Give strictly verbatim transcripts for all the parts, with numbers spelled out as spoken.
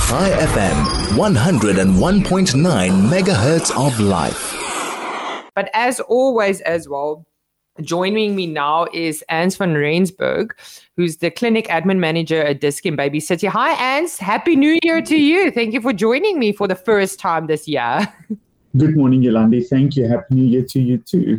High F M, one oh one point nine megahertz of life. But as always as well, joining me now is Ans van Rensburg, who's the clinic admin manager at Dis-Chem Baby City. Hi, Ans. Happy New Year to you. Thank you for joining me for the first time this year. Good morning, Yolandi. Thank you. Happy New Year to you too.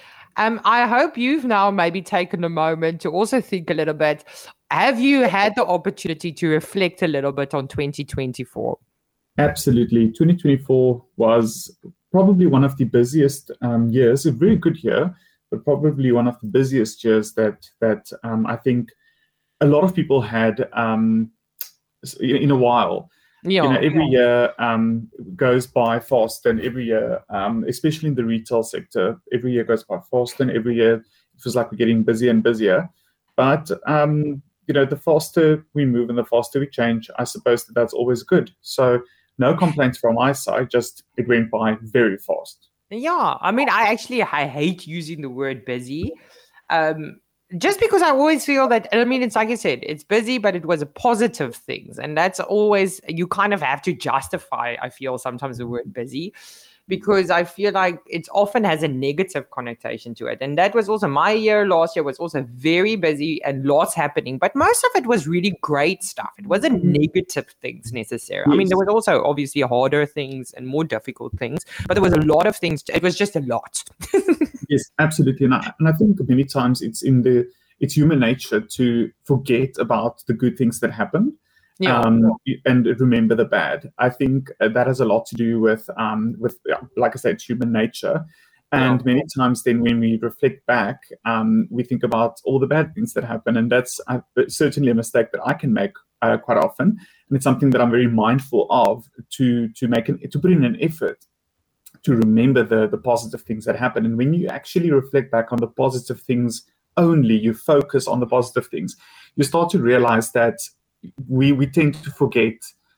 Um, I hope you've now maybe taken a moment to also think a little bit. Have you had the opportunity to reflect a little bit on twenty twenty-four? Absolutely. twenty twenty-four was probably one of the busiest um, years, a very good year, but probably one of the busiest years that that um, I think a lot of people had um, in a while. Yeah, you know, every yeah. year um, goes by fast, and every year, um, especially in the retail sector, every year goes by fast, and every year it feels like we're getting busier and busier. But um, you know, the faster we move and the faster we change, I suppose that that's always good. So no complaints from my side, just it went by very fast. Yeah, I mean, I actually I hate using the word busy. Um, Just because I always feel that, I mean, it's like I said, it's busy, but it was a positive things. And that's always, you kind of have to justify, I feel, sometimes the word busy, because I feel like it often has a negative connotation to it. And that was also my year last year was also very busy and lots happening, but most of it was really great stuff. It wasn't negative things necessarily. Yes. I mean, there was also obviously harder things and more difficult things, but there was a lot of things. It was just a lot. Yes, absolutely. And I, and I think many times it's in the, it's human nature to forget about the good things that happen. Yeah. Um, and remember the bad. I think that has a lot to do with, um, with like I said, human nature. And yeah. many times then when we reflect back, um, we think about all the bad things that happen. And that's uh, certainly a mistake that I can make uh, quite often. And it's something that I'm very mindful of to, to make an, to put in an effort to remember the, the positive things that happen. And when you actually reflect back on the positive things only, you focus on the positive things, you start to realize that we we tend to forget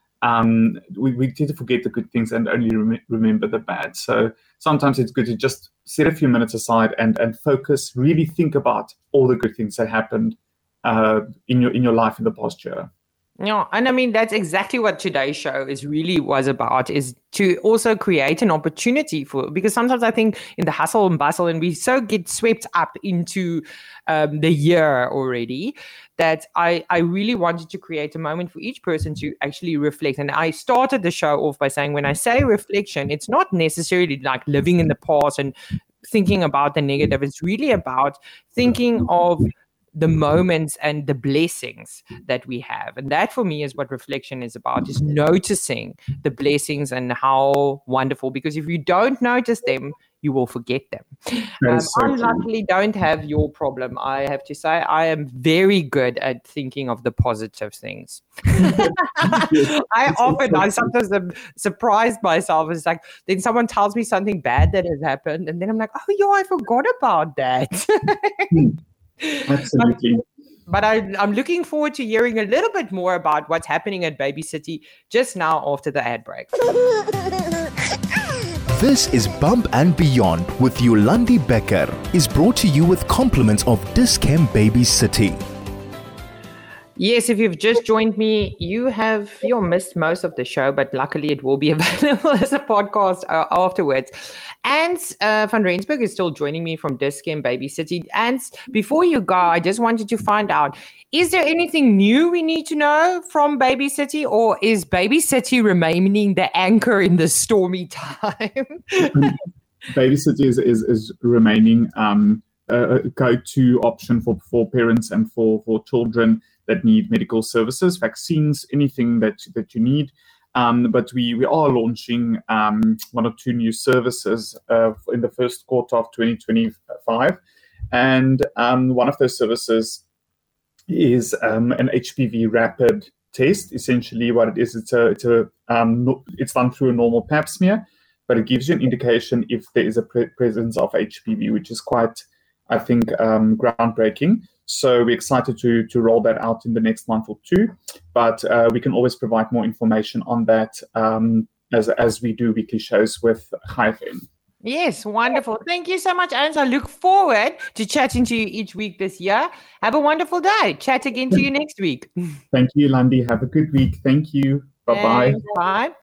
um we, we tend to forget the good things and only rem- remember the bad. So sometimes it's good to just set a few minutes aside and and focus, really think about all the good things that happened uh in your in your life in the past year. Yeah, and I mean, that's exactly what today's show is really was about, is to also create an opportunity for, because sometimes I think in the hustle and bustle, and we so get swept up into um, the year already, that I, I really wanted to create a moment for each person to actually reflect. And I started the show off by saying, when I say reflection, it's not necessarily like living in the past and thinking about the negative. It's really about thinking of the moments and the blessings that we have. And that for me is what reflection is about, is noticing the blessings and how wonderful, because if you don't notice them, you will forget them. Um, so I luckily don't have your problem. I have to say I am very good at thinking of the positive things. I often, I sometimes am surprised myself. It's like, then someone tells me something bad that has happened, and then I'm like, oh, yeah, I forgot about that. Absolutely. But, but I, I'm looking forward to hearing a little bit more about what's happening at Baby City just now after the ad break. This is Bump and Beyond with Yolandi Becker, is brought to you with compliments of Dis-Chem Baby City. Yes, if you've just joined me, you have you missed most of the show, but luckily it will be available as a podcast uh, afterwards. Ans uh, van Rensburg is still joining me from Dis-Chem Baby City. Ans, before you go, I just wanted to find out, is there anything new we need to know from Baby City, or is Baby City remaining the anchor in this stormy time? Baby City is, is, is remaining um, a go-to option for, for parents and for, for children that need medical services, vaccines, anything that, that you need. Um, but we, we are launching um, one or two new services uh, in the first quarter of twenty twenty-five. And um, one of those services is um, an H P V rapid test. Essentially what it is, it's a, it's a um, no, it's done through a normal pap smear, but it gives you an indication if there is a pre- presence of H P V, which is quite, I think, um, groundbreaking. So we're excited to to roll that out in the next month or two, but uh, we can always provide more information on that um, as as we do weekly shows with High F M. Yes, wonderful. Thank you so much, Ans. I look forward to chatting to you each week this year. Have a wonderful day. Chat again to you next week. Thank you, Landy. Have a good week. Thank you. Bye-bye. Bye.